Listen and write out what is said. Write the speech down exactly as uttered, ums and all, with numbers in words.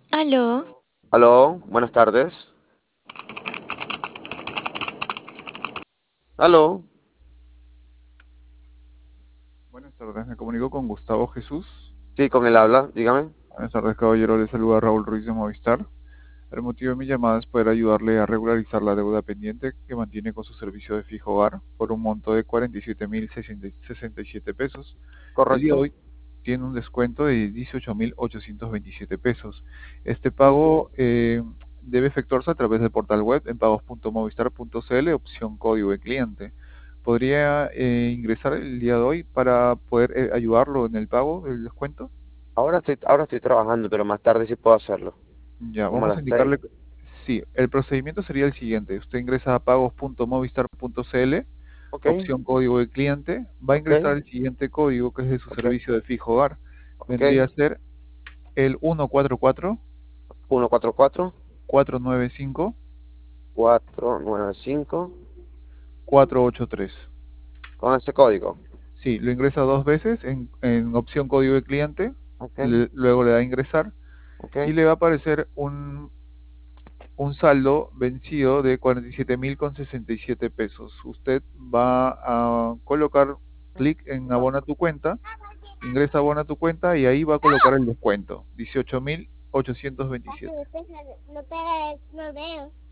Aló, Aló, buenas tardes. Aló, Buenas tardes, me comunico con Gustavo Jesús. sí, con él habla, dígame. Buenas tardes, caballero. Le saluda Raúl Ruiz de Movistar. El motivo de mi llamada es poder ayudarle a regularizar la deuda pendiente que mantiene con su servicio de fijo hogar por un monto de cuarenta y siete mil sesenta y siete pesos. El día de Correcto. hoy tiene un descuento de dieciocho mil ochocientos veintisiete pesos. Este Mm, pago eh, debe efectuarse a través del portal web en pagos punto movistar punto c l, opción código de cliente. ¿Podría eh, ingresar el día de hoy para poder eh, ayudarlo en el pago del descuento? Ahora estoy, ahora estoy trabajando, pero más tarde sí puedo hacerlo. Ya, Como a vamos a las seis. indicarle. Sí, el procedimiento sería el siguiente. Usted ingresa a pagos punto movistar punto c l, Ok, opción código de cliente, va a ok, ingresar el siguiente código que es de su ok, servicio de fijo hogar. ok. Vendría a ser el uno cuatro cuatro Uno cuatro cuatro cuatro nueve cinco cuatro nueve cinco. cuatro ocho tres. Con ese código. Sí, lo ingresa dos veces en, en opción código de cliente, Ok, le- luego le da a ingresar ok. y le va a aparecer un, un saldo vencido de cuarenta y siete mil con sesenta y siete pesos. Usted va a colocar clic en abona tu cuenta, ingresa abona tu cuenta y ahí va a colocar el descuento, dieciocho mil ochocientos Papi, veintisiete. no pega, no pega, no veo.